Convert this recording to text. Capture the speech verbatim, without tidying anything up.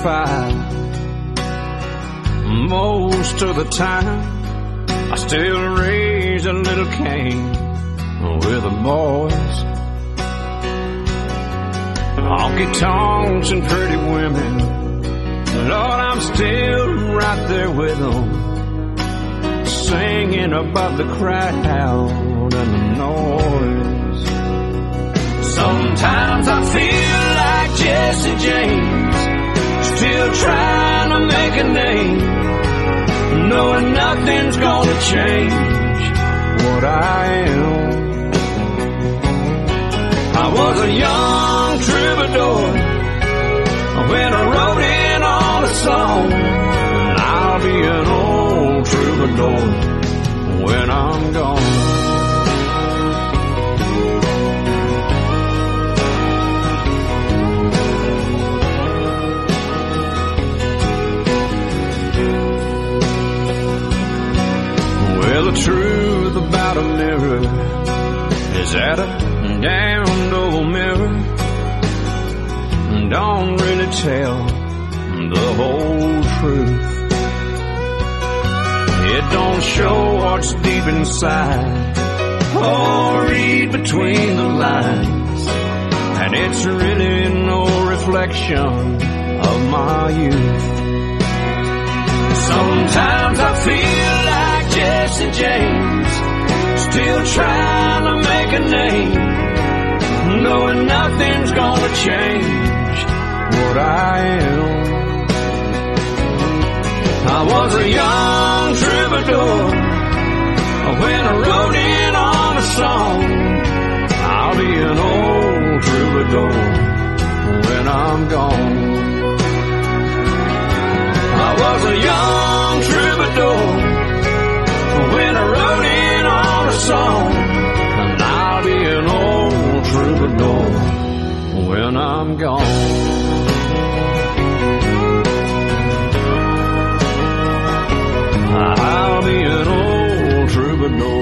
five. Most of the time I still raise a little Cain with the boys. Honky tonks and pretty women, Lord, I'm still right there with them, singing above the crowd and the noise. Sometimes I feel like Jesse James, still trying to make a name, knowing nothing's gonna change what I am. I was a young troubadour when I wrote in on a song, and I'll be an old troubadour when I'm gone. Well, the truth about a mirror is that a damned old mirror don't really tell the whole truth. It don't show what's deep inside or read between the lines, and it's really no reflection of my youth. Sometimes I feel like Jesse James, still trying to make a name, knowing nothing's gonna change what I am. I was a young troubadour when I wrote in on a song. I'll be an old troubadour when I'm gone. I was a young troubadour when I wrote in on a song, and I'll be an old troubadour when I'm gone. I'll be an old troubadour